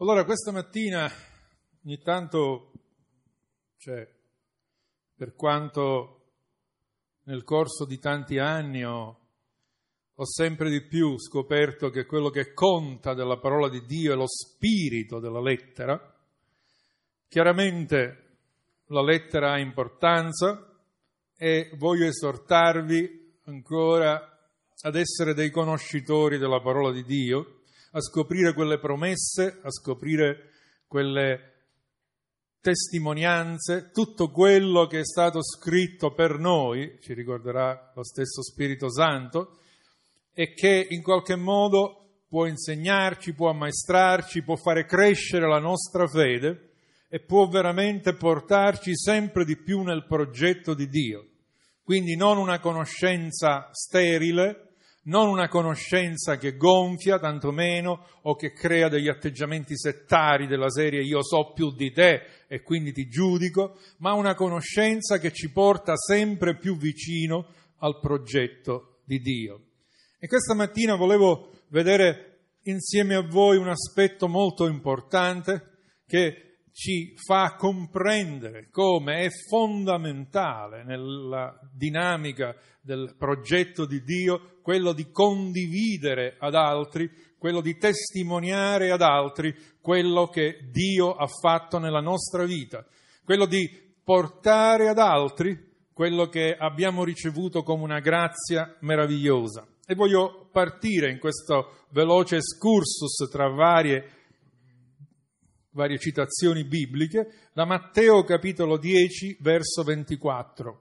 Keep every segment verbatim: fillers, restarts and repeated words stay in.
Allora, questa mattina ogni tanto, cioè, per quanto nel corso di tanti anni ho, ho sempre di più scoperto che quello che conta della parola di Dio è lo spirito della lettera. Chiaramente la lettera ha importanza e voglio esortarvi ancora ad essere dei conoscitori della parola di Dio, a scoprire quelle promesse, a scoprire quelle testimonianze, tutto quello che è stato scritto per noi, ci ricorderà lo stesso Spirito Santo, e che in qualche modo può insegnarci, può ammaestrarci, può fare crescere la nostra fede e può veramente portarci sempre di più nel progetto di Dio. Quindi non una conoscenza sterile, non una conoscenza che gonfia, tantomeno, o che crea degli atteggiamenti settari della serie io so più di te e quindi ti giudico, ma una conoscenza che ci porta sempre più vicino al progetto di Dio. E questa mattina volevo vedere insieme a voi un aspetto molto importante che ci fa comprendere come è fondamentale nella dinamica del progetto di Dio quello di condividere ad altri, quello di testimoniare ad altri quello che Dio ha fatto nella nostra vita, quello di portare ad altri quello che abbiamo ricevuto come una grazia meravigliosa. E voglio partire in questo veloce excursus tra varie varie citazioni bibliche, da Matteo capitolo dieci, verso ventiquattro.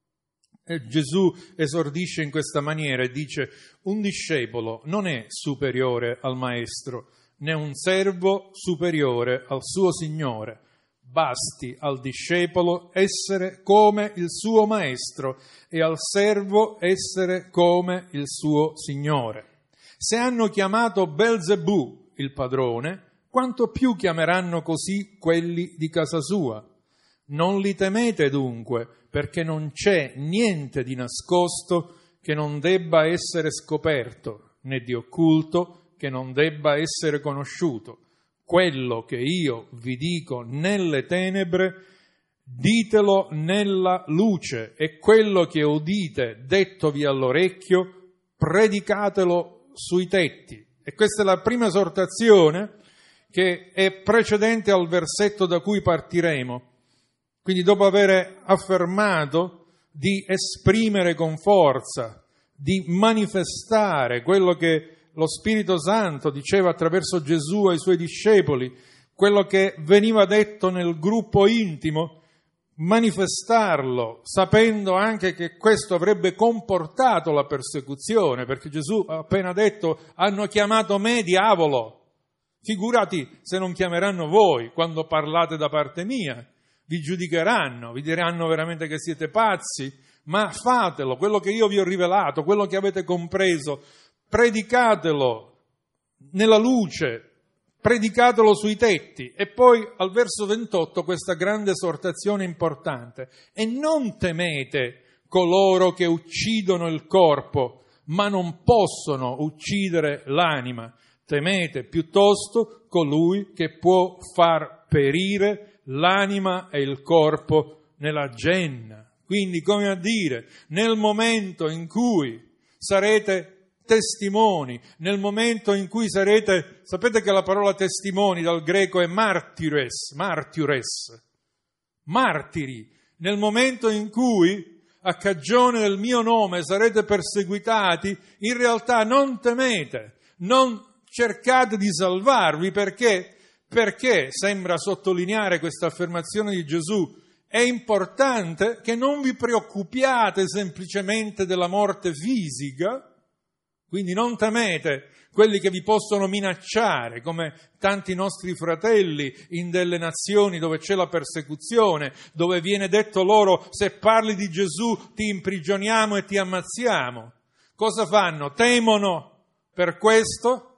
E Gesù esordisce in questa maniera e dice: un discepolo non è superiore al maestro, né un servo superiore al suo signore. Basti al discepolo essere come il suo maestro e al servo essere come il suo signore. Se hanno chiamato Belzebù il padrone, quanto più chiameranno così quelli di casa sua. Non li temete dunque, perché non c'è niente di nascosto che non debba essere scoperto, né di occulto che non debba essere conosciuto. Quello che io vi dico nelle tenebre, ditelo nella luce, e quello che udite dettovi all'orecchio, predicatelo sui tetti. E questa è la prima esortazione che è precedente al versetto da cui partiremo. Quindi dopo aver affermato di esprimere con forza, di manifestare quello che lo Spirito Santo diceva attraverso Gesù ai suoi discepoli, quello che veniva detto nel gruppo intimo, manifestarlo, sapendo anche che questo avrebbe comportato la persecuzione, perché Gesù ha appena detto: hanno chiamato me diavolo. Figurati se non chiameranno voi quando parlate da parte mia, vi giudicheranno, vi diranno veramente che siete pazzi, ma fatelo, quello che io vi ho rivelato, quello che avete compreso, predicatelo nella luce, predicatelo sui tetti. E poi al verso ventotto questa grande esortazione importante: e non temete coloro che uccidono il corpo, ma non possono uccidere l'anima. Temete piuttosto colui che può far perire l'anima e il corpo nella genna. Quindi, come a dire, nel momento in cui sarete testimoni, nel momento in cui sarete, sapete che la parola testimoni dal greco è martires, martires, martiri, nel momento in cui a cagione del mio nome sarete perseguitati, in realtà non temete, non cercate di salvarvi. Perché? Perché, sembra sottolineare questa affermazione di Gesù, è importante che non vi preoccupiate semplicemente della morte fisica, quindi non temete quelli che vi possono minacciare, come tanti nostri fratelli in delle nazioni dove c'è la persecuzione, dove viene detto loro: se parli di Gesù ti imprigioniamo e ti ammazziamo. Cosa fanno? Temono per questo?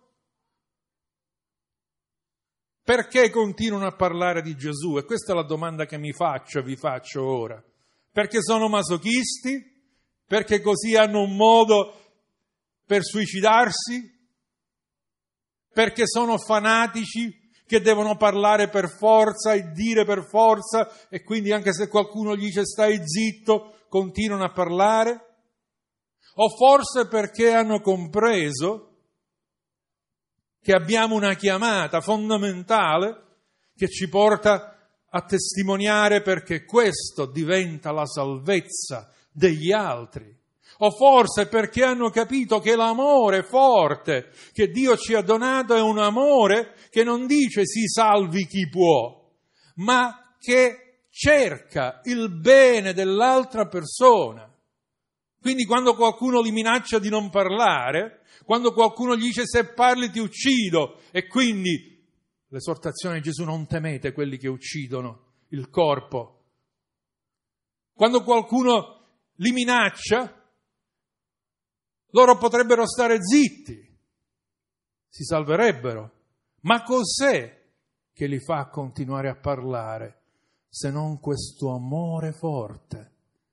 Perché continuano a parlare di Gesù? E questa è la domanda che mi faccio e vi faccio ora. Perché sono masochisti? Perché così hanno un modo per suicidarsi? Perché sono fanatici che devono parlare per forza e dire per forza, e quindi anche se qualcuno gli dice stai zitto, continuano a parlare? O forse perché hanno compreso che abbiamo una chiamata fondamentale che ci porta a testimoniare, perché questo diventa la salvezza degli altri. O forse perché hanno capito che l'amore forte che Dio ci ha donato è un amore che non dice si salvi chi può, ma che cerca il bene dell'altra persona. Quindi quando qualcuno li minaccia di non parlare, quando qualcuno gli dice se parli ti uccido, e quindi l'esortazione di Gesù: non temete quelli che uccidono il corpo. Quando qualcuno li minaccia, loro potrebbero stare zitti, si salverebbero. Ma cos'è che li fa continuare a parlare se non questo amore forte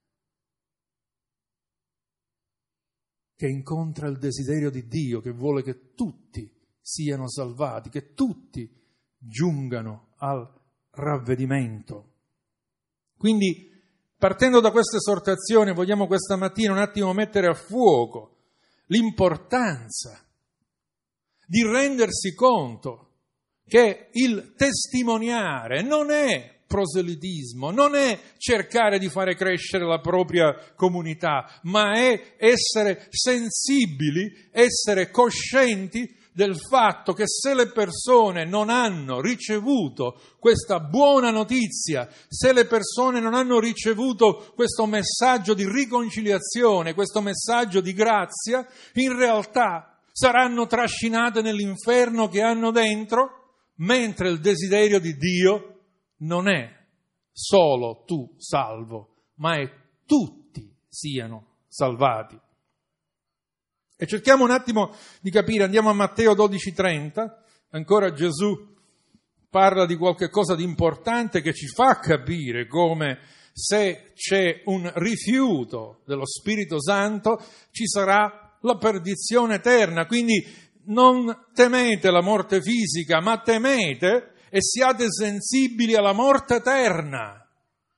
che incontra il desiderio di Dio, che vuole che tutti siano salvati, che tutti giungano al ravvedimento? Quindi, partendo da questa esortazione, vogliamo questa mattina un attimo mettere a fuoco l'importanza di rendersi conto che il testimoniare non è proselitismo, non è cercare di fare crescere la propria comunità, ma è essere sensibili, essere coscienti del fatto che se le persone non hanno ricevuto questa buona notizia, se le persone non hanno ricevuto questo messaggio di riconciliazione, questo messaggio di grazia, in realtà saranno trascinate nell'inferno che hanno dentro, mentre il desiderio di Dio non è solo tu salvo, ma è tutti siano salvati. E cerchiamo un attimo di capire, andiamo a Matteo dodici trenta, ancora Gesù parla di qualche cosa di importante che ci fa capire come se c'è un rifiuto dello Spirito Santo ci sarà la perdizione eterna. Quindi non temete la morte fisica, ma temete e siate sensibili alla morte eterna.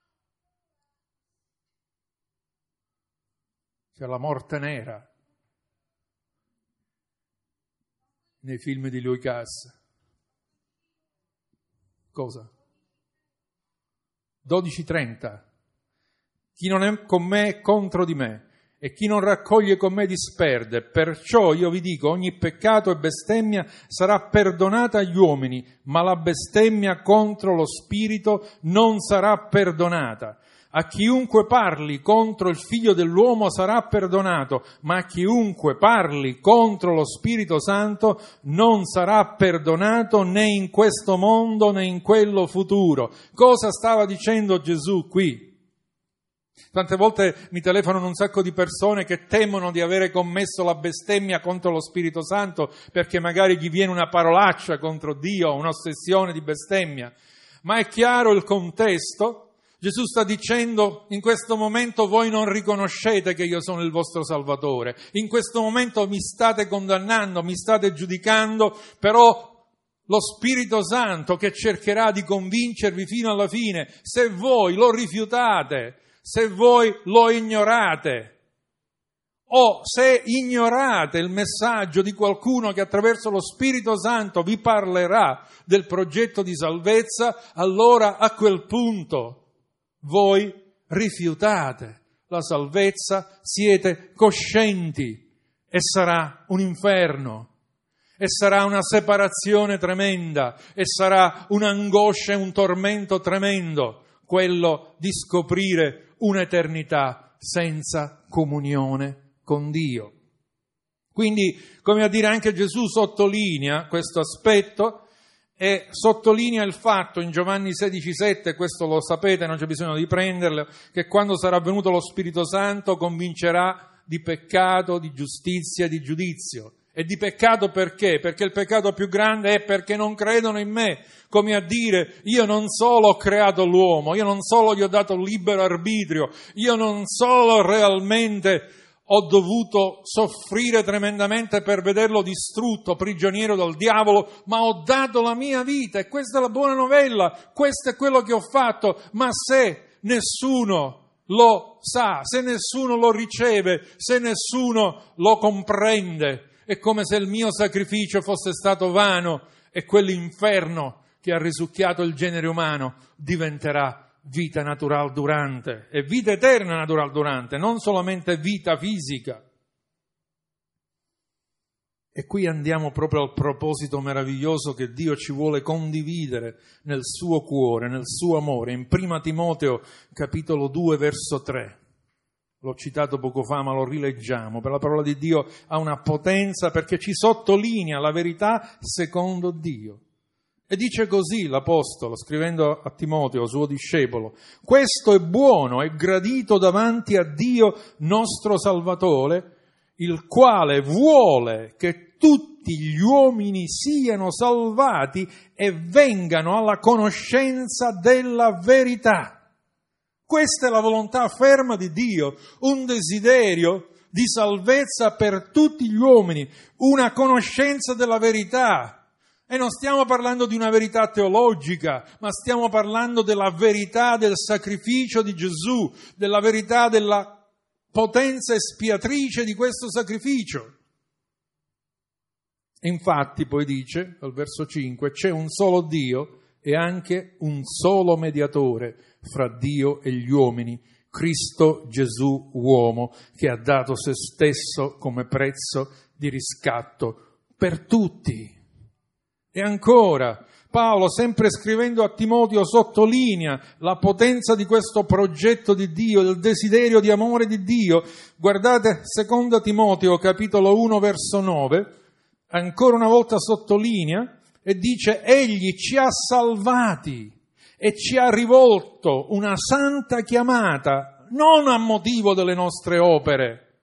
C'è la morte nera nei film di Louis Cass. Cosa? dodici trenta. Chi non è con me è contro di me, e chi non raccoglie con me disperde. Perciò io vi dico, ogni peccato e bestemmia sarà perdonata agli uomini, ma la bestemmia contro lo Spirito non sarà perdonata. A chiunque parli contro il Figlio dell'uomo sarà perdonato, ma a chiunque parli contro lo Spirito Santo non sarà perdonato né in questo mondo né in quello futuro. Cosa stava dicendo Gesù qui? Tante volte mi telefonano un sacco di persone che temono di avere commesso la bestemmia contro lo Spirito Santo perché magari gli viene una parolaccia contro Dio, un'ossessione di bestemmia. Ma è chiaro il contesto. Gesù sta dicendo: in questo momento voi non riconoscete che io sono il vostro Salvatore, in questo momento mi state condannando, mi state giudicando, però lo Spirito Santo che cercherà di convincervi fino alla fine, se voi lo rifiutate, se voi lo ignorate, o se ignorate il messaggio di qualcuno che attraverso lo Spirito Santo vi parlerà del progetto di salvezza, allora a quel punto voi rifiutate la salvezza, siete coscienti e sarà un inferno, e sarà una separazione tremenda, e sarà un'angoscia e un tormento tremendo, quello di scoprire un'eternità senza comunione con Dio. Quindi, come a dire, anche Gesù sottolinea questo aspetto e sottolinea il fatto in Giovanni sedici sette, questo lo sapete, non c'è bisogno di prenderlo, che quando sarà venuto lo Spirito Santo convincerà di peccato, di giustizia e di giudizio. E di peccato perché? Perché il peccato più grande è perché non credono in me, come a dire: io non solo ho creato l'uomo, io non solo gli ho dato libero arbitrio, io non solo realmente ho dovuto soffrire tremendamente per vederlo distrutto, prigioniero del diavolo, ma ho dato la mia vita e questa è la buona novella, questo è quello che ho fatto. Ma se nessuno lo sa, se nessuno lo riceve, se nessuno lo comprende, è come se il mio sacrificio fosse stato vano e quell'inferno che ha risucchiato il genere umano diventerà vita natural durante, e vita eterna natural durante, non solamente vita fisica. E qui andiamo proprio al proposito meraviglioso che Dio ci vuole condividere nel suo cuore, nel suo amore. In prima Timoteo capitolo due verso tre, l'ho citato poco fa ma lo rileggiamo, per la parola di Dio ha una potenza perché ci sottolinea la verità secondo Dio. E dice così l'Apostolo, scrivendo a Timoteo, suo discepolo: questo è buono e gradito davanti a Dio nostro Salvatore, il quale vuole che tutti gli uomini siano salvati e vengano alla conoscenza della verità. Questa è la volontà ferma di Dio, un desiderio di salvezza per tutti gli uomini, una conoscenza della verità. E non stiamo parlando di una verità teologica, ma stiamo parlando della verità del sacrificio di Gesù, della verità della potenza espiatrice di questo sacrificio. Infatti, poi dice, al verso cinque, c'è un solo Dio e anche un solo mediatore fra Dio e gli uomini, Cristo Gesù uomo, che ha dato se stesso come prezzo di riscatto per tutti. E ancora, Paolo, sempre scrivendo a Timoteo, sottolinea la potenza di questo progetto di Dio, del desiderio di amore di Dio. Guardate, seconda Timoteo, capitolo uno, verso nove, ancora una volta sottolinea e dice: egli ci ha salvati e ci ha rivolto una santa chiamata, non a motivo delle nostre opere.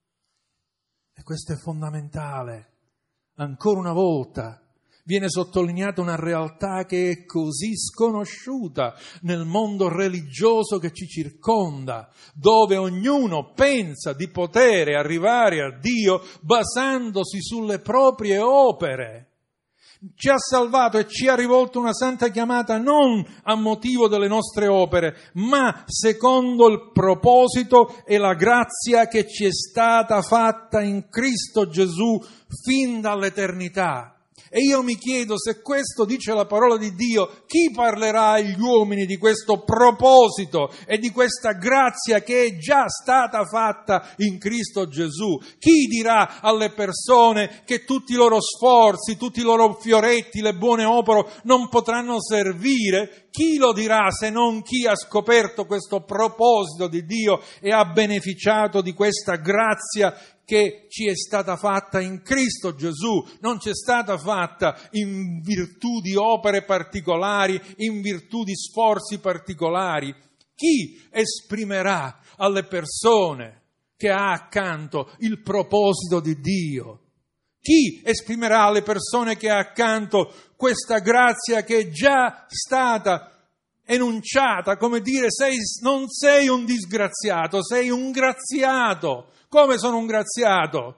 E questo è fondamentale. Ancora una volta viene sottolineata una realtà che è così sconosciuta nel mondo religioso che ci circonda, dove ognuno pensa di poter arrivare a Dio basandosi sulle proprie opere. Ci ha salvato e ci ha rivolto una santa chiamata non a motivo delle nostre opere, ma secondo il proposito e la grazia che ci è stata fatta in Cristo Gesù fin dall'eternità. E io mi chiedo, se questo dice la parola di Dio, chi parlerà agli uomini di questo proposito e di questa grazia che è già stata fatta in Cristo Gesù? Chi dirà alle persone che tutti i loro sforzi, tutti i loro fioretti, le buone opere non potranno servire? Chi lo dirà se non chi ha scoperto questo proposito di Dio e ha beneficiato di questa grazia che ci è stata fatta in Cristo Gesù, non ci è stata fatta in virtù di opere particolari, in virtù di sforzi particolari. Chi esprimerà alle persone che ha accanto il proposito di Dio? Chi esprimerà alle persone che ha accanto questa grazia che è già stata enunciata, come dire, sei, non sei un disgraziato, sei un graziato. Come sono un graziato?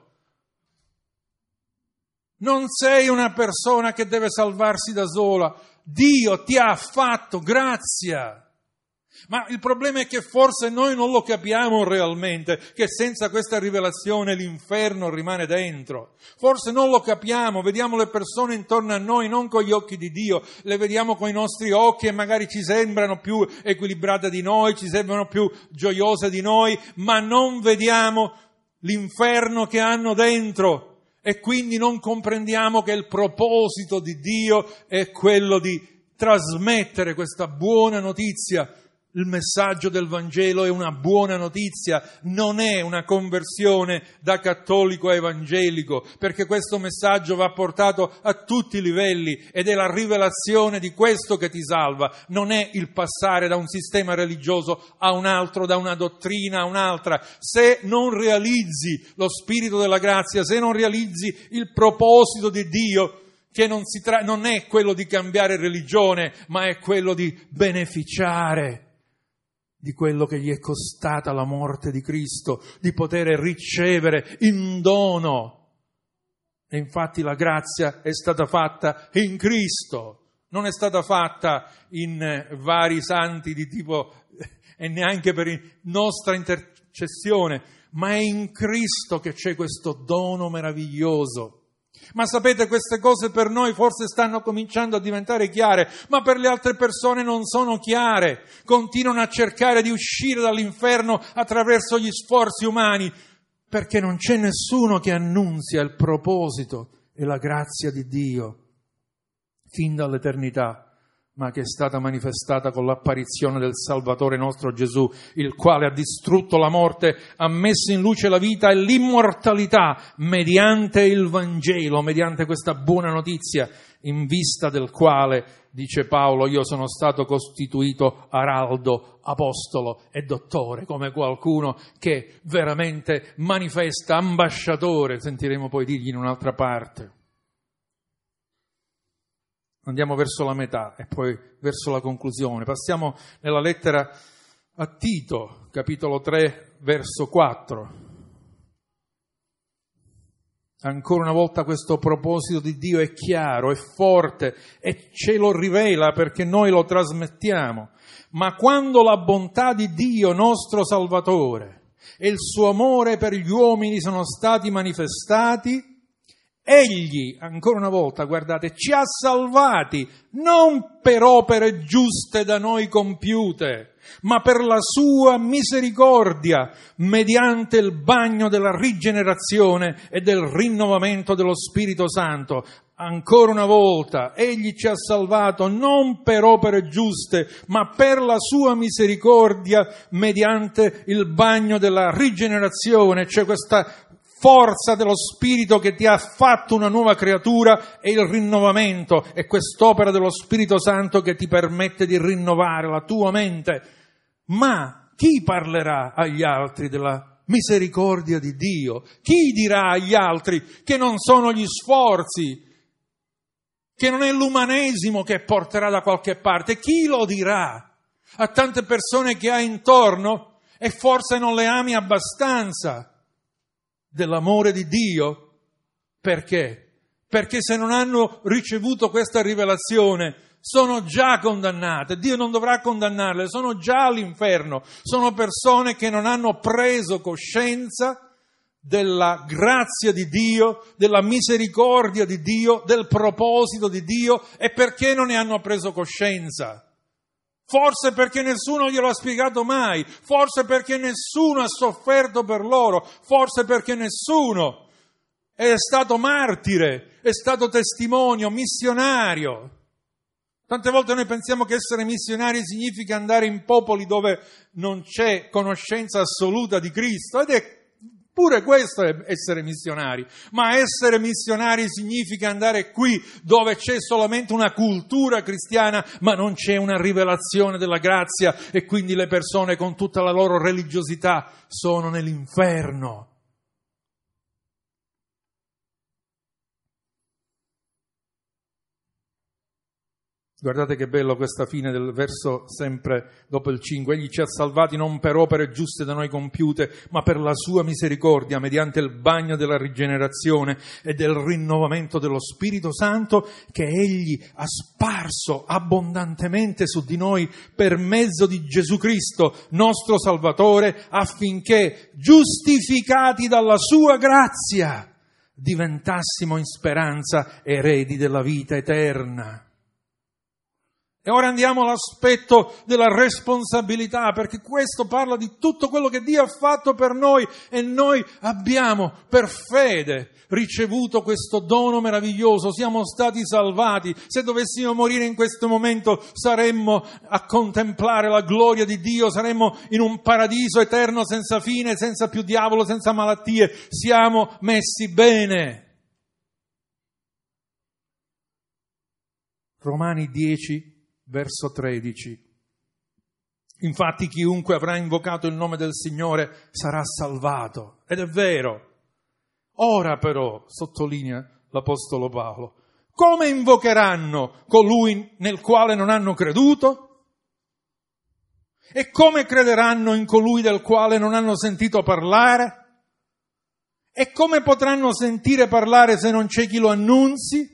Non sei una persona che deve salvarsi da sola. Dio ti ha fatto grazia. Ma il problema è che forse noi non lo capiamo realmente, che senza questa rivelazione l'inferno rimane dentro. Forse non lo capiamo, vediamo le persone intorno a noi non con gli occhi di Dio, le vediamo con i nostri occhi e magari ci sembrano più equilibrate di noi, ci sembrano più gioiose di noi, ma non vediamo l'inferno che hanno dentro e quindi non comprendiamo che il proposito di Dio è quello di trasmettere questa buona notizia. Il messaggio del Vangelo è una buona notizia, non è una conversione da cattolico a evangelico, perché questo messaggio va portato a tutti i livelli ed è la rivelazione di questo che ti salva, non è il passare da un sistema religioso a un altro, da una dottrina a un'altra. Se non realizzi lo spirito della grazia, se non realizzi il proposito di Dio, che non, si tra- non è quello di cambiare religione, ma è quello di beneficiare di quello che gli è costata la morte di Cristo, di poter ricevere in dono. E infatti la grazia è stata fatta in Cristo, non è stata fatta in vari santi di tipo, e neanche per nostra intercessione, ma è in Cristo che c'è questo dono meraviglioso. Ma sapete, queste cose per noi forse stanno cominciando a diventare chiare, ma per le altre persone non sono chiare. Continuano a cercare di uscire dall'inferno attraverso gli sforzi umani, perché non c'è nessuno che annunzia il proposito e la grazia di Dio fin dall'eternità, ma che è stata manifestata con l'apparizione del Salvatore nostro Gesù, il quale ha distrutto la morte, ha messo in luce la vita e l'immortalità mediante il Vangelo, mediante questa buona notizia, in vista del quale, dice Paolo, io sono stato costituito araldo, apostolo e dottore, come qualcuno che veramente manifesta, ambasciatore, sentiremo poi dirgli in un'altra parte. Andiamo verso la metà e poi verso la conclusione. Passiamo nella lettera a Tito, capitolo tre, verso quattro. Ancora una volta questo proposito di Dio è chiaro, è forte e ce lo rivela perché noi lo trasmettiamo. Ma quando la bontà di Dio, nostro Salvatore, e il suo amore per gli uomini sono stati manifestati, Egli, ancora una volta, guardate, ci ha salvati non per opere giuste da noi compiute, ma per la sua misericordia, mediante il bagno della rigenerazione e del rinnovamento dello Spirito Santo. Ancora una volta, Egli ci ha salvato non per opere giuste, ma per la sua misericordia, mediante il bagno della rigenerazione, cioè questa forza dello Spirito che ti ha fatto una nuova creatura, e il rinnovamento è quest'opera dello Spirito Santo che ti permette di rinnovare la tua mente. Ma chi parlerà agli altri della misericordia di Dio? Chi dirà agli altri che non sono gli sforzi, che non è l'umanesimo che porterà da qualche parte? Chi lo dirà a tante persone che hai intorno e forse non le ami abbastanza dell'amore di Dio? Perché? Perché se non hanno ricevuto questa rivelazione sono già condannate. Dio non dovrà condannarle, sono già all'inferno. Sono persone che non hanno preso coscienza della grazia di Dio, della misericordia di Dio, del proposito di Dio. E perché non ne hanno preso coscienza? Forse perché nessuno glielo ha spiegato mai, forse perché nessuno ha sofferto per loro, forse perché nessuno è stato martire, è stato testimonio, missionario. Tante volte noi pensiamo che essere missionari significa andare in popoli dove non c'è conoscenza assoluta di Cristo, ed è pure questo è essere missionari, ma essere missionari significa andare qui dove c'è solamente una cultura cristiana, ma non c'è una rivelazione della grazia, e quindi le persone con tutta la loro religiosità sono nell'inferno. Guardate che bello questa fine del verso sempre dopo il cinque. Egli ci ha salvati non per opere giuste da noi compiute, ma per la sua misericordia, mediante il bagno della rigenerazione e del rinnovamento dello Spirito Santo, che Egli ha sparso abbondantemente su di noi per mezzo di Gesù Cristo, nostro Salvatore, affinché, giustificati dalla sua grazia, diventassimo in speranza eredi della vita eterna. E ora andiamo all'aspetto della responsabilità, perché questo parla di tutto quello che Dio ha fatto per noi, e noi abbiamo per fede ricevuto questo dono meraviglioso, siamo stati salvati. Se dovessimo morire in questo momento saremmo a contemplare la gloria di Dio, saremmo in un paradiso eterno senza fine, senza più diavolo, senza malattie. Siamo messi bene. Romani dieci verso tredici. Infatti chiunque avrà invocato il nome del Signore sarà salvato. Ed è vero. Ora però, sottolinea l'Apostolo Paolo, come invocheranno colui nel quale non hanno creduto? E come crederanno in colui del quale non hanno sentito parlare? E come potranno sentire parlare se non c'è chi lo annunzi?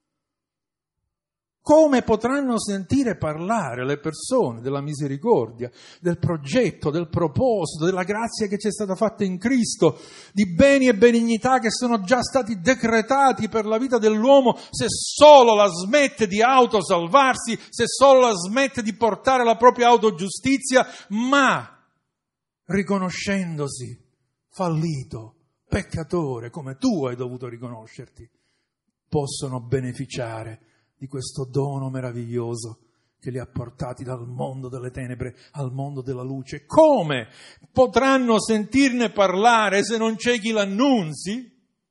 Come potranno sentire parlare le persone della misericordia, del progetto, del proposito, della grazia che ci è stata fatta in Cristo, di beni e benignità che sono già stati decretati per la vita dell'uomo, se solo la smette di autosalvarsi, se solo la smette di portare la propria autogiustizia, ma riconoscendosi fallito, peccatore, come tu hai dovuto riconoscerti, possono beneficiare di questo dono meraviglioso che li ha portati dal mondo delle tenebre al mondo della luce. Come potranno sentirne parlare se non c'è chi l'annunzi?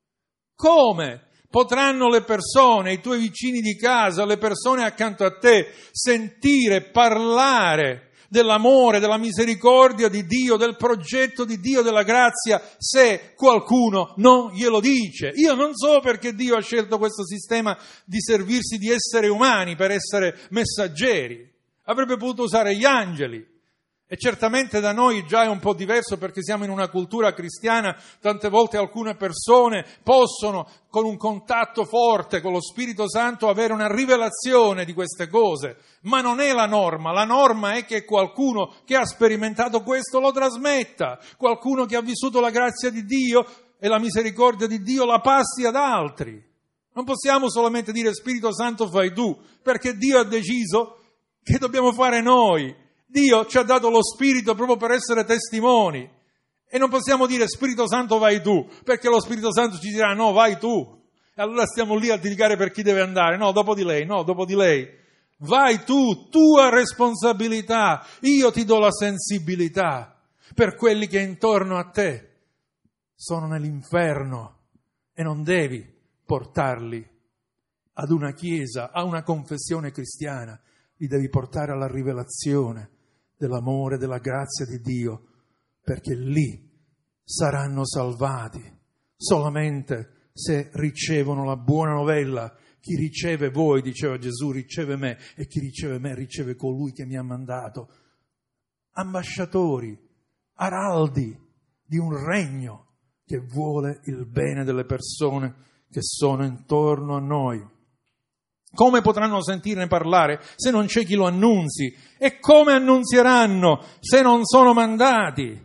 Come potranno le persone, i tuoi vicini di casa, le persone accanto a te, sentire parlare dell'amore, della misericordia di Dio, del progetto di Dio, della grazia, se qualcuno non glielo dice? Io non so perché Dio ha scelto questo sistema di servirsi di esseri umani per essere messaggeri. Avrebbe potuto usare gli angeli. E certamente da noi già è un po' diverso perché siamo in una cultura cristiana, tante volte alcune persone possono con un contatto forte con lo Spirito Santo avere una rivelazione di queste cose, ma non è la norma. La norma è che qualcuno che ha sperimentato questo lo trasmetta, qualcuno che ha vissuto la grazia di Dio e la misericordia di Dio la passi ad altri. Non possiamo solamente dire Spirito Santo fai tu, perché Dio ha deciso che dobbiamo fare noi. Dio ci ha dato lo Spirito proprio per essere testimoni e non possiamo dire Spirito Santo vai tu, perché lo Spirito Santo ci dirà no, vai tu. E allora stiamo lì a litigare per chi deve andare, no, dopo di lei, no, dopo di lei. Vai tu, tua responsabilità, io ti do la sensibilità per quelli che intorno a te sono nell'inferno e non devi portarli ad una chiesa, a una confessione cristiana, li devi portare alla rivelazione dell'amore, della grazia di Dio, perché lì saranno salvati solamente se ricevono la buona novella. Chi riceve voi, diceva Gesù, riceve me, e chi riceve me riceve colui che mi ha mandato. Ambasciatori, araldi di un regno che vuole il bene delle persone che sono intorno a noi. Come potranno sentirne parlare se non c'è chi lo annunzi? E come annunzieranno se non sono mandati?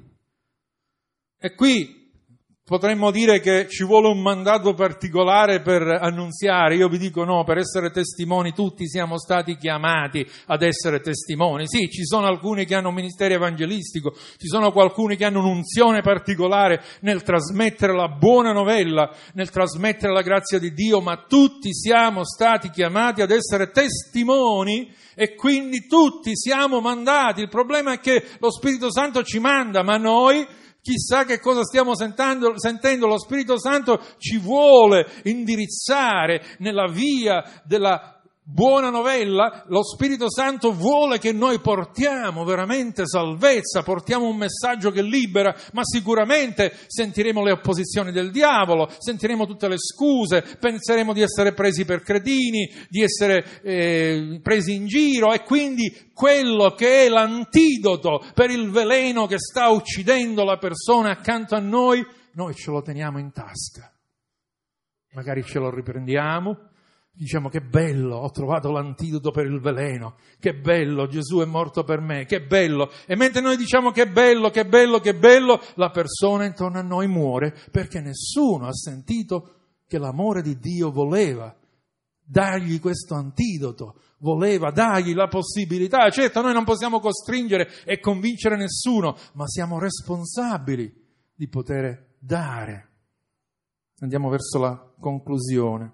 E qui potremmo dire che ci vuole un mandato particolare per annunziare. Io vi dico no, per essere testimoni tutti siamo stati chiamati ad essere testimoni. Sì, ci sono alcuni che hanno un ministero evangelistico, ci sono alcuni che hanno un'unzione particolare nel trasmettere la buona novella, nel trasmettere la grazia di Dio, ma tutti siamo stati chiamati ad essere testimoni e quindi tutti siamo mandati. Il problema è che lo Spirito Santo ci manda, ma noi chissà che cosa stiamo sentendo, sentendo. Lo Spirito Santo ci vuole indirizzare nella via della buona novella. Lo Spirito Santo vuole che noi portiamo veramente salvezza, portiamo un messaggio che libera, ma sicuramente sentiremo le opposizioni del diavolo, sentiremo tutte le scuse, penseremo di essere presi per cretini, di essere eh, presi in giro, e quindi quello che è l'antidoto per il veleno che sta uccidendo la persona accanto a noi, noi ce lo teniamo in tasca. Magari ce lo riprendiamo, diciamo che bello, ho trovato l'antidoto per il veleno, che bello, Gesù è morto per me, che bello. E mentre noi diciamo che bello, che bello, che bello, la persona intorno a noi muore perché nessuno ha sentito che l'amore di Dio voleva dargli questo antidoto, voleva dargli la possibilità. Certo, noi non possiamo costringere e convincere nessuno, ma siamo responsabili di poter dare. Andiamo verso la conclusione.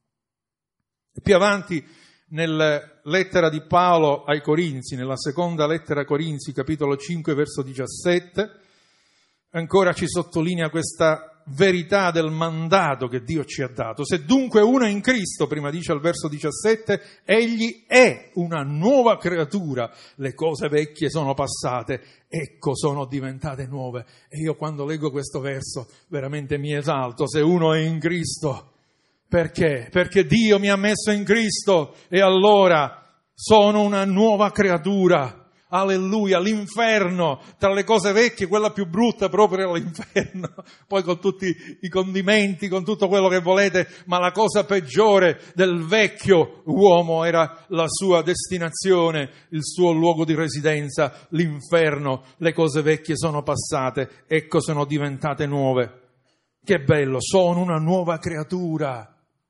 E più avanti nella lettera di Paolo ai Corinzi, nella seconda lettera ai Corinzi, capitolo cinque, verso diciassette, ancora ci sottolinea questa verità del mandato che Dio ci ha dato. Se dunque uno è in Cristo, prima dice al verso diciassette, egli è una nuova creatura, le cose vecchie sono passate, ecco sono diventate nuove. E io quando leggo questo verso veramente mi esalto. Se uno è in Cristo, perché? Perché Dio mi ha messo in Cristo e allora sono una nuova creatura. alleluia, l'inferno, tra le cose vecchie, quella più brutta proprio era l'inferno, poi con tutti i condimenti, con tutto quello che volete, ma la cosa peggiore del vecchio uomo era la sua destinazione, il suo luogo di residenza, l'inferno. Le cose vecchie sono passate, ecco sono diventate nuove. Che bello, sono una nuova creatura.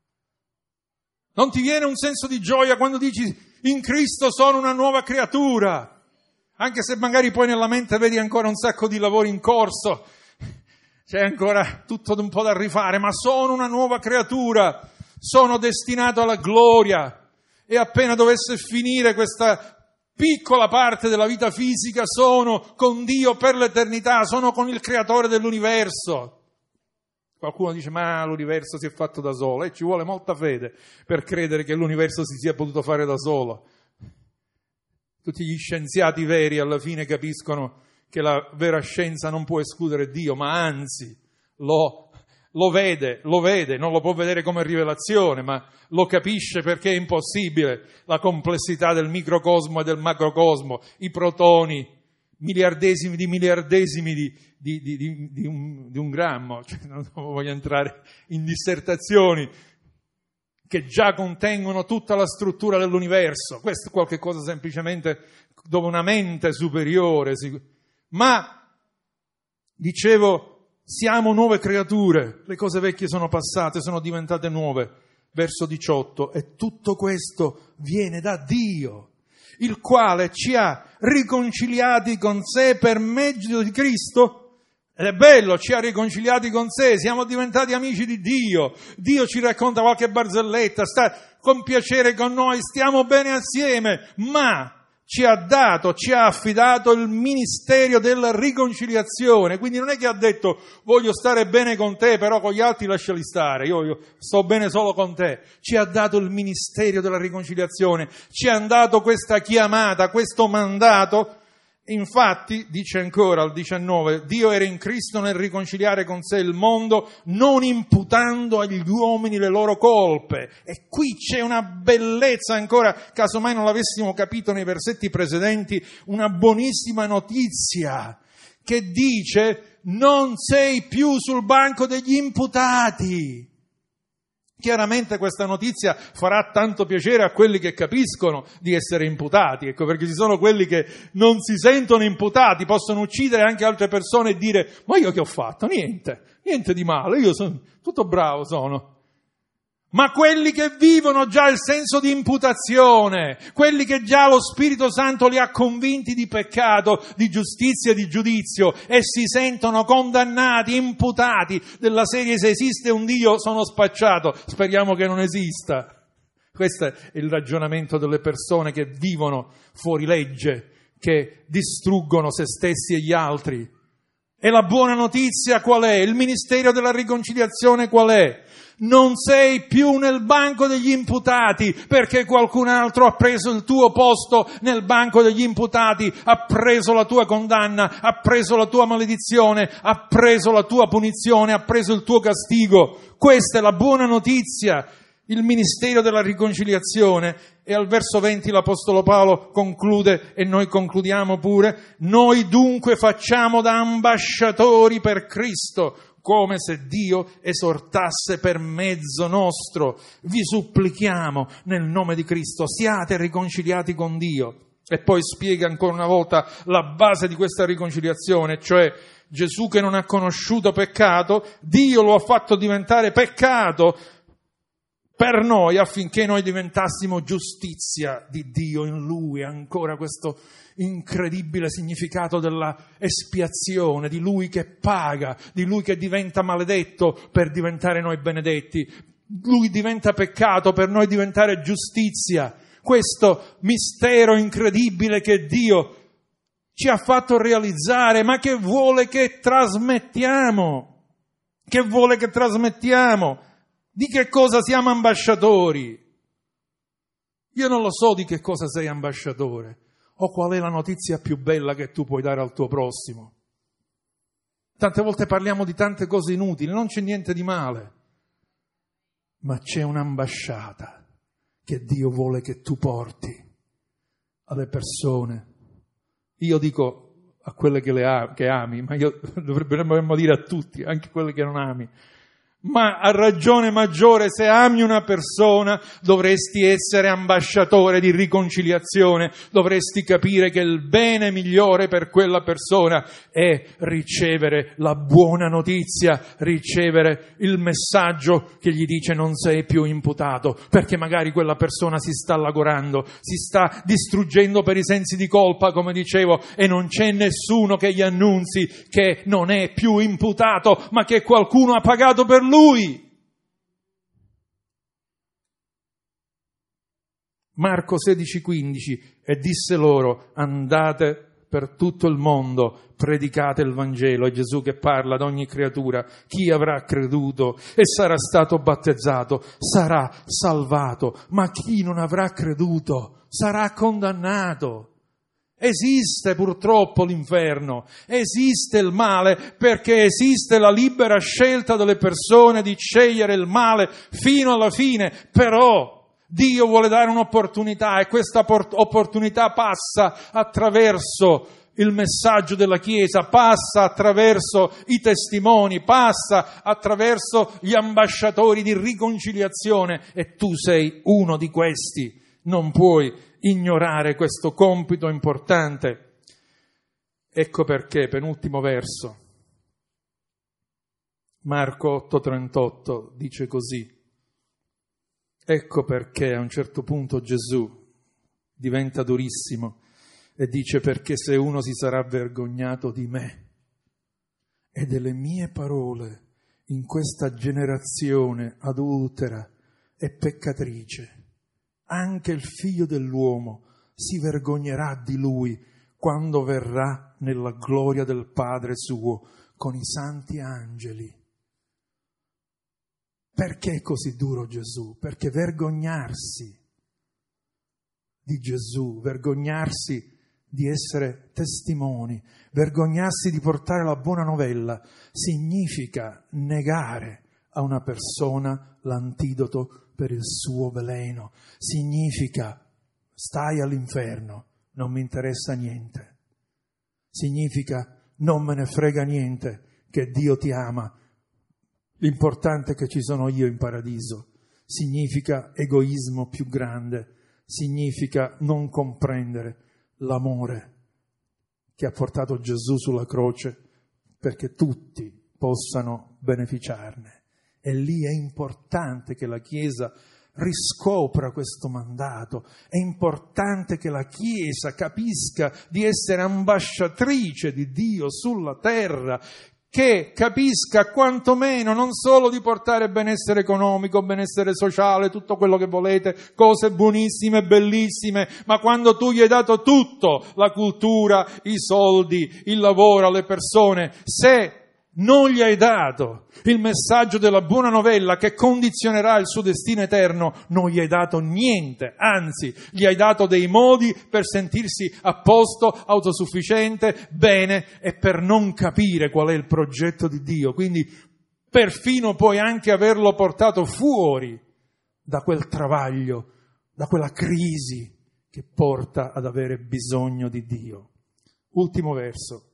Non ti viene un senso di gioia quando dici in Cristo sono una nuova creatura? Anche se magari poi nella mente vedi ancora un sacco di lavori in corso, c'è ancora tutto un po' da rifare, ma sono una nuova creatura, sono destinato alla gloria e appena dovesse finire questa piccola parte della vita fisica sono con Dio per l'eternità, sono con il Creatore dell'universo. Qualcuno dice, ma l'universo si è fatto da solo, e ci vuole molta fede per credere che l'universo si sia potuto fare da solo. Tutti gli scienziati veri alla fine capiscono che la vera scienza non può escludere Dio, ma anzi lo, lo vede, lo vede, non lo può vedere come rivelazione, ma lo capisce perché è impossibile. La complessità del microcosmo e del macrocosmo, i protoni, miliardesimi di miliardesimi di, di, di, di, di, un, di un grammo, cioè, non voglio entrare in dissertazioni, che già contengono tutta la struttura dell'universo. Questo è qualche cosa semplicemente dove una mente superiore. Si... Ma, dicevo, siamo nuove creature. Le cose vecchie sono passate, sono diventate nuove. Verso diciotto. E tutto questo viene da Dio, il quale ci ha riconciliati con sé per mezzo di Cristo. Ed è bello, ci ha riconciliati con sé, siamo diventati amici di Dio. Dio ci racconta qualche barzelletta, sta con piacere con noi, stiamo bene assieme, ma ci ha dato, ci ha affidato il ministero della riconciliazione. Quindi non è che ha detto voglio stare bene con te, però con gli altri lasciali stare, io, io sto bene solo con te. Ci ha dato il ministero della riconciliazione, ci ha dato questa chiamata, questo mandato. Infatti, dice ancora al diciannove, Dio era in Cristo nel riconciliare con sé il mondo, non imputando agli uomini le loro colpe. E qui c'è una bellezza ancora, casomai non l'avessimo capito nei versetti precedenti, una buonissima notizia che dice non sei più sul banco degli imputati. Chiaramente questa notizia farà tanto piacere a quelli che capiscono di essere imputati, ecco, perché ci sono quelli che non si sentono imputati, possono uccidere anche altre persone e dire ma io che ho fatto? Niente, niente di male, io sono tutto bravo sono. Ma quelli che vivono già il senso di imputazione, quelli che già lo Spirito Santo li ha convinti di peccato, di giustizia e di giudizio e si sentono condannati, imputati, della serie se esiste un Dio sono spacciato, speriamo che non esista. Questo è il ragionamento delle persone che vivono fuori legge, che distruggono se stessi e gli altri. E la buona notizia qual è? Il ministero della riconciliazione qual è? Non sei più nel banco degli imputati perché qualcun altro ha preso il tuo posto nel banco degli imputati, ha preso la tua condanna, ha preso la tua maledizione, ha preso la tua punizione, ha preso il tuo castigo. Questa è la buona notizia, il ministero della riconciliazione. E al verso venti l'Apostolo Paolo conclude, e noi concludiamo pure, noi dunque facciamo da ambasciatori per Cristo, come se Dio esortasse per mezzo nostro. Vi supplichiamo nel nome di Cristo, siate riconciliati con Dio. E poi spiega ancora una volta la base di questa riconciliazione, cioè Gesù che non ha conosciuto peccato, Dio lo ha fatto diventare peccato per noi affinché noi diventassimo giustizia di Dio in Lui. Ancora questo incredibile significato della espiazione, di Lui che paga, di Lui che diventa maledetto per diventare noi benedetti. Lui diventa peccato per noi diventare giustizia. Questo mistero incredibile che Dio ci ha fatto realizzare, ma che vuole che trasmettiamo. Che vuole che trasmettiamo. Di che cosa siamo ambasciatori? Io non lo so di che cosa sei ambasciatore o qual è la notizia più bella che tu puoi dare al tuo prossimo. Tante volte parliamo di tante cose inutili, non c'è niente di male, ma c'è un'ambasciata che Dio vuole che tu porti alle persone Io dico a quelle che, le ha, che ami, ma io dovremmo dire a tutti, anche quelle che non ami. Ma a ragione maggiore, se ami una persona, dovresti essere ambasciatore di riconciliazione, dovresti capire che il bene migliore per quella persona è ricevere la buona notizia, ricevere il messaggio che gli dice non sei più imputato, perché magari quella persona si sta logorando, si sta distruggendo per i sensi di colpa, come dicevo, e non c'è nessuno che gli annunzi che non è più imputato, ma che qualcuno ha pagato per lui. Lui. Marco sedici quindici, e disse loro: andate per tutto il mondo, predicate il Vangelo. È Gesù che parla ad ogni creatura. Chi avrà creduto e sarà stato battezzato sarà salvato, ma chi non avrà creduto sarà condannato. Esiste purtroppo l'inferno, esiste il male, perché esiste la libera scelta delle persone di scegliere il male fino alla fine, però Dio vuole dare un'opportunità e questa opportunità passa attraverso il messaggio della Chiesa, passa attraverso i testimoni, passa attraverso gli ambasciatori di riconciliazione, e tu sei uno di questi. Non puoi ignorare questo compito importante. Ecco perché, penultimo verso, Marco otto trentotto dice così. Ecco perché a un certo punto Gesù diventa durissimo e dice: perché se uno si sarà vergognato di me e delle mie parole in questa generazione adultera e peccatrice, anche il Figlio dell'uomo si vergognerà di lui quando verrà nella gloria del Padre suo con i santi angeli. Perché è così duro Gesù? Perché vergognarsi di Gesù, vergognarsi di essere testimoni, vergognarsi di portare la buona novella, significa negare a una persona l'antidoto per il suo veleno. Significa: stai all'inferno, non mi interessa niente. Significa: non me ne frega niente che Dio ti ama, l'importante è che ci sono io in paradiso. Significa egoismo più grande, significa non comprendere l'amore che ha portato Gesù sulla croce perché tutti possano beneficiarne. E lì è importante che la Chiesa riscopra questo mandato, è importante che la Chiesa capisca di essere ambasciatrice di Dio sulla terra, che capisca quantomeno non solo di portare benessere economico, benessere sociale, tutto quello che volete, cose buonissime, bellissime, ma quando tu gli hai dato tutto, la cultura, i soldi, il lavoro alle persone, se non gli hai dato il messaggio della buona novella che condizionerà il suo destino eterno, non gli hai dato niente, anzi gli hai dato dei modi per sentirsi a posto, autosufficiente, bene, e per non capire qual è il progetto di Dio. Quindi perfino puoi anche averlo portato fuori da quel travaglio, da quella crisi che porta ad avere bisogno di Dio. Ultimo verso.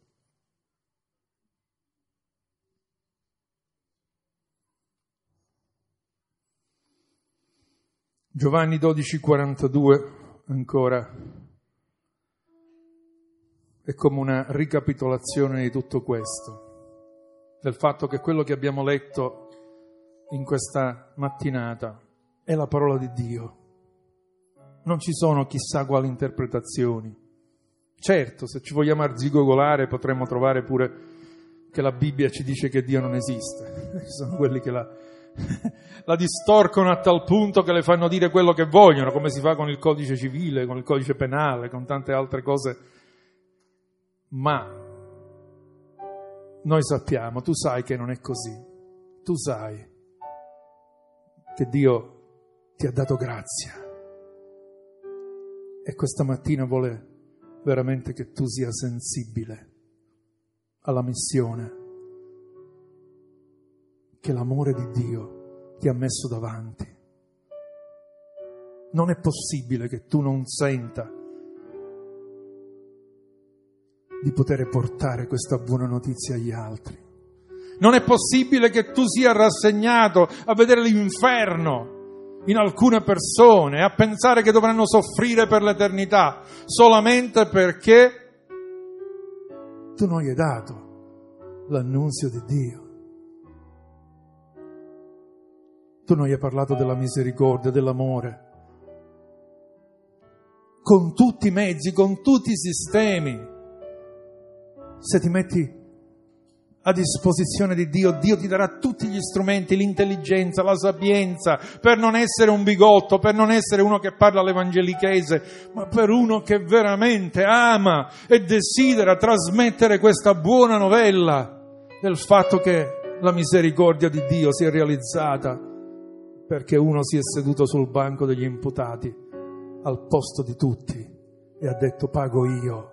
Giovanni dodici quarantadue, ancora, è come una ricapitolazione di tutto questo, del fatto che quello che abbiamo letto in questa mattinata è la parola di Dio. Non ci sono chissà quali interpretazioni. Certo, se ci vogliamo arzigogolare potremmo trovare pure che la Bibbia ci dice che Dio non esiste. Ci sono quelli che la... la distorcono a tal punto che le fanno dire quello che vogliono, come si fa con il codice civile, con il codice penale, con tante altre cose. Ma noi sappiamo, tu sai che non è così. Tu sai che Dio ti ha dato grazia e questa mattina vuole veramente che tu sia sensibile alla missione che l'amore di Dio ti ha messo davanti. Non è possibile che tu non senta di poter portare questa buona notizia agli altri. Non è possibile che tu sia rassegnato a vedere l'inferno in alcune persone, a pensare che dovranno soffrire per l'eternità, solamente perché tu non gli hai dato l'annunzio di Dio. Tu non gli hai parlato della misericordia, dell'amore, con tutti i mezzi, con tutti i sistemi. Se ti metti a disposizione di Dio, Dio ti darà tutti gli strumenti, l'intelligenza, la sapienza, per non essere un bigotto, per non essere uno che parla l'evangelichese, ma per uno che veramente ama e desidera trasmettere questa buona novella del fatto che la misericordia di Dio si è realizzata perché uno si è seduto sul banco degli imputati al posto di tutti e ha detto: pago io.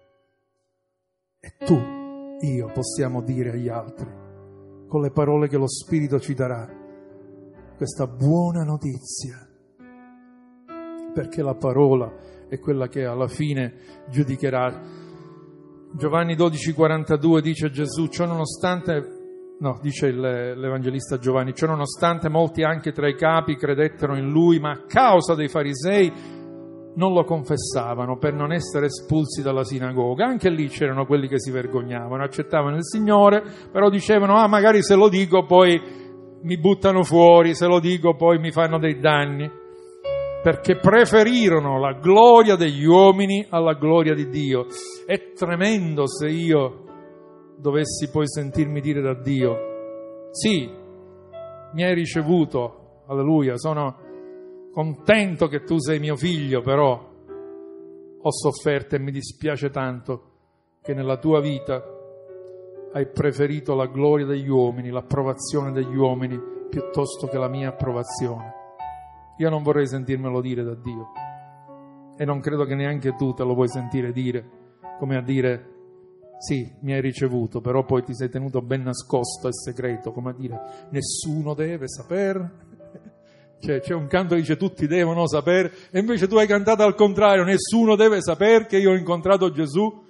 E tu, io possiamo dire agli altri, con le parole che lo Spirito ci darà, questa buona notizia, perché la parola è quella che alla fine giudicherà. Giovanni dodici quarantadue dice Gesù: ciò nonostante, no, dice il, l'Evangelista Giovanni, ciò nonostante molti anche tra i capi credettero in lui, ma a causa dei farisei non lo confessavano per non essere espulsi dalla sinagoga. Anche lì c'erano quelli che si vergognavano, accettavano il Signore, però dicevano: ah, magari se lo dico poi mi buttano fuori, se lo dico poi mi fanno dei danni, perché preferirono la gloria degli uomini alla gloria di Dio. È tremendo se io dovessi poi sentirmi dire da Dio: sì, mi hai ricevuto, alleluia, sono contento che tu sei mio figlio, però ho sofferto e mi dispiace tanto che nella tua vita hai preferito la gloria degli uomini, l'approvazione degli uomini, piuttosto che la mia approvazione. Io non vorrei sentirmelo dire da Dio, e non credo che neanche tu te lo vuoi sentire dire, come a dire: sì, mi hai ricevuto, però poi ti sei tenuto ben nascosto e segreto, come a dire: nessuno deve sapere. Cioè, c'è un canto che dice tutti devono sapere, e invece tu hai cantato al contrario: nessuno deve sapere che io ho incontrato Gesù.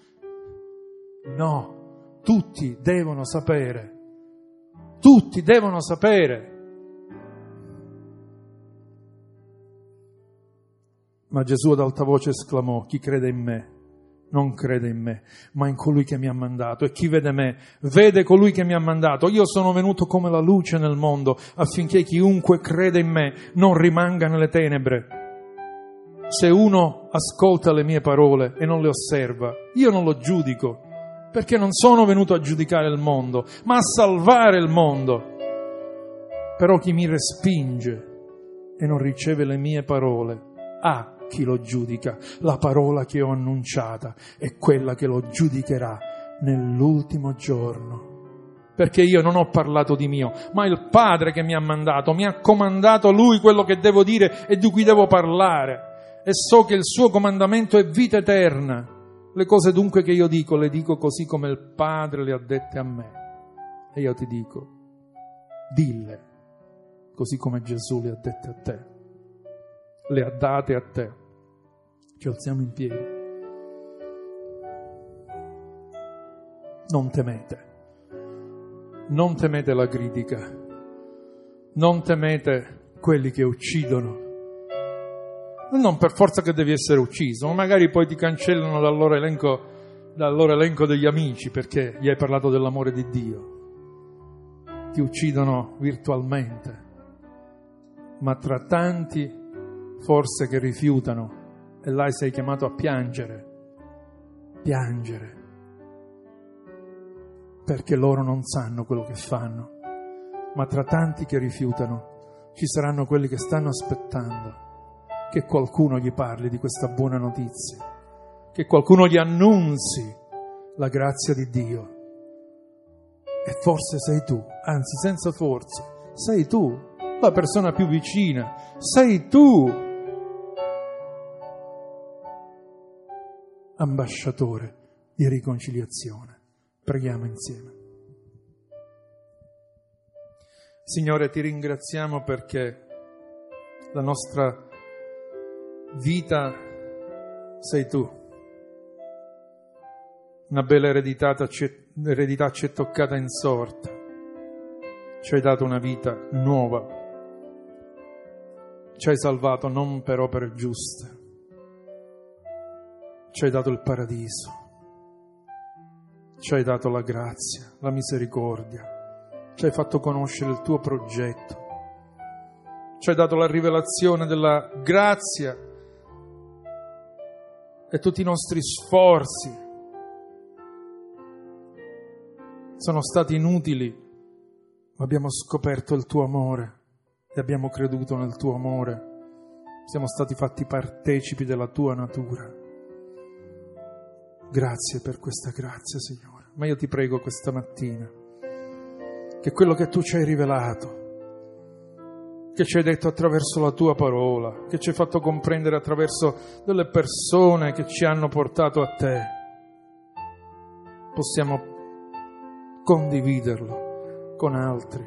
No, tutti devono sapere, tutti devono sapere. Ma Gesù ad alta voce esclamò: chi crede in me non crede in me, ma in colui che mi ha mandato. E chi vede me, vede colui che mi ha mandato. Io sono venuto come la luce nel mondo, affinché chiunque crede in me non rimanga nelle tenebre. Se uno ascolta le mie parole e non le osserva, io non lo giudico, perché non sono venuto a giudicare il mondo, ma a salvare il mondo. Però chi mi respinge e non riceve le mie parole, ha chi lo giudica. La parola che ho annunciata è quella che lo giudicherà nell'ultimo giorno. Perché io non ho parlato di mio, ma il Padre che mi ha mandato, mi ha comandato Lui quello che devo dire e di cui devo parlare. E so che il suo comandamento è vita eterna. Le cose dunque che io dico, le dico così come il Padre le ha dette a me. E io ti dico, dille, così come Gesù le ha dette a te. Le ha date a te. Ci alziamo in piedi. Non temete. Non temete la critica. Non temete quelli che uccidono. Non per forza che devi essere ucciso, ma magari poi ti cancellano dal loro elenco, dal loro elenco degli amici perché gli hai parlato dell'amore di Dio. Ti uccidono virtualmente. Ma tra tanti forse che rifiutano, e là sei chiamato a piangere, piangere, perché loro non sanno quello che fanno. Ma tra tanti che rifiutano ci saranno quelli che stanno aspettando che qualcuno gli parli di questa buona notizia, che qualcuno gli annunzi la grazia di Dio. E forse sei tu, anzi senza forse, sei tu la persona più vicina, sei tu ambasciatore di riconciliazione. Preghiamo insieme. Signore, ti ringraziamo perché la nostra vita sei tu. una bella eredità, eredità ci è toccata in sorte. Ci hai dato una vita nuova. Ci hai salvato non per opere giuste. Ci hai dato il paradiso. Ci hai dato la grazia, la misericordia. Ci hai fatto conoscere il tuo progetto. Ci hai dato la rivelazione della grazia e tutti i nostri sforzi sono stati inutili. Abbiamo scoperto il tuo amore e abbiamo creduto nel tuo amore. Siamo stati fatti partecipi della tua natura. Grazie per questa grazia, Signore. Ma io ti prego questa mattina che quello che tu ci hai rivelato, che ci hai detto attraverso la tua parola, che ci hai fatto comprendere attraverso delle persone che ci hanno portato a te, possiamo condividerlo con altri.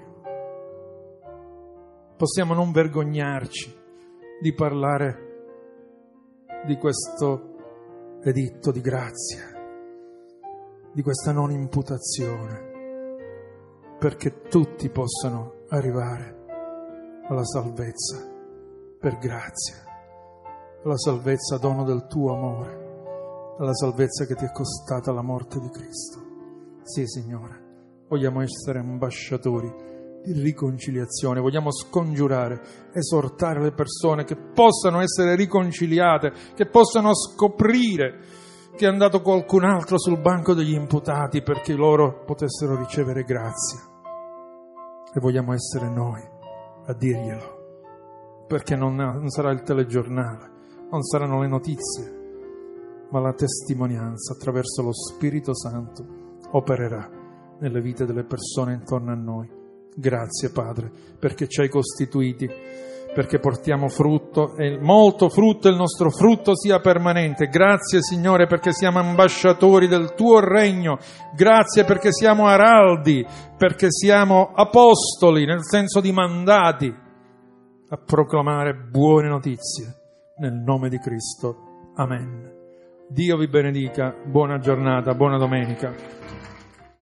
Possiamo non vergognarci di parlare di questo editto di grazia, di questa non imputazione, perché tutti possano arrivare alla salvezza per grazia, alla salvezza dono del tuo amore, alla salvezza che ti è costata la morte di Cristo. Sì, Signore. Vogliamo essere ambasciatori di riconciliazione, vogliamo scongiurare, esortare le persone che possano essere riconciliate, che possano scoprire che è andato qualcun altro sul banco degli imputati perché loro potessero ricevere grazia. E vogliamo essere noi a dirglielo, perché non, non sarà il telegiornale, non saranno le notizie, ma la testimonianza attraverso lo Spirito Santo opererà nelle vite delle persone intorno a noi. Grazie, Padre, perché ci hai costituiti, perché portiamo frutto e molto frutto, e il nostro frutto sia permanente. Grazie, Signore, perché siamo ambasciatori del tuo regno. Grazie perché siamo araldi, perché siamo apostoli, nel senso di mandati a proclamare buone notizie nel nome di Cristo. Amen. Dio vi benedica. Buona giornata, buona domenica.